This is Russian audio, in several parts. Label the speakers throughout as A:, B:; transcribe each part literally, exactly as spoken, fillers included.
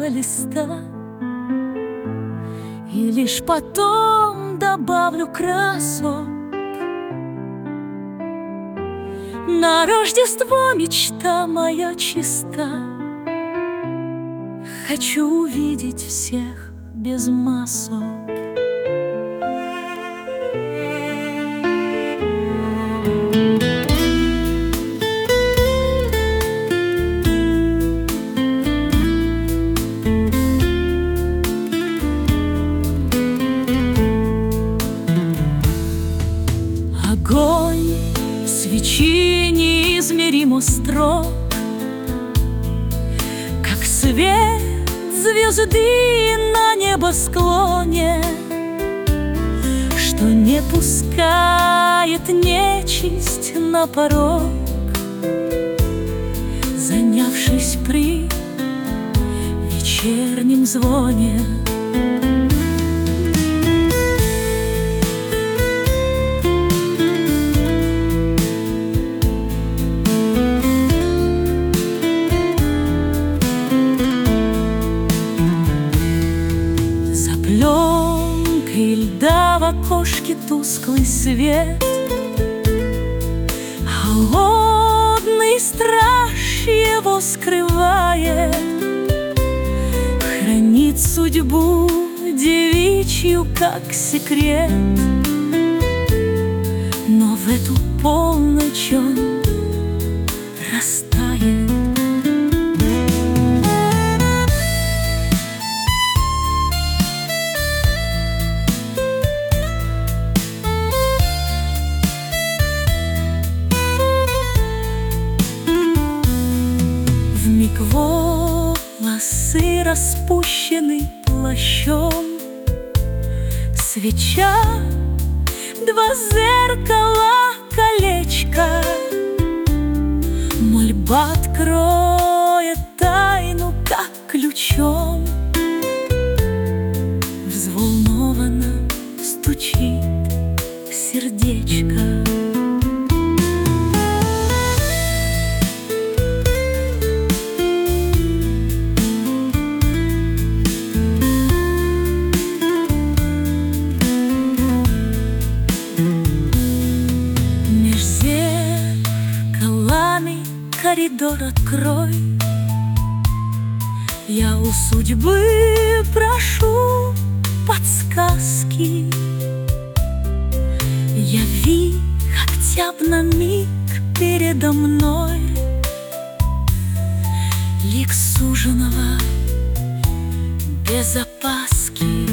A: белого листа, и лишь потом добавлю красок. На Рождество мечта моя чиста, хочу увидеть всех без масок. Огонь свечи неизмеримо строг, как свет звезды на небосклоне, что не пускает нечисть на порог, занявшись при вечернем звоне. Пленкой льда в окошке тусклый свет, холодный страж его скрывает, хранит судьбу девичью как секрет. Но в эту полночь он растает. Вмиг волосы распущены плащом, свеча, два зеркала, колечко, мольба откроет тайну, как ключом. Взволнованно стучит сердечко. Коридор открой, я у судьбы прошу подсказки. Яви хотя б на миг передо мной лик суженого без опаски.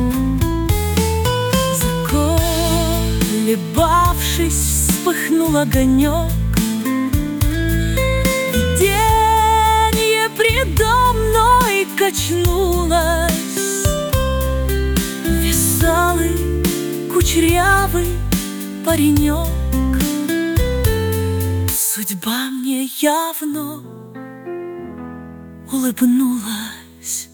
A: Заколебавшись, вспыхнул огонек, предо мной качнулась. Веселый, кучерявый паренек, судьба мне явно улыбнулась.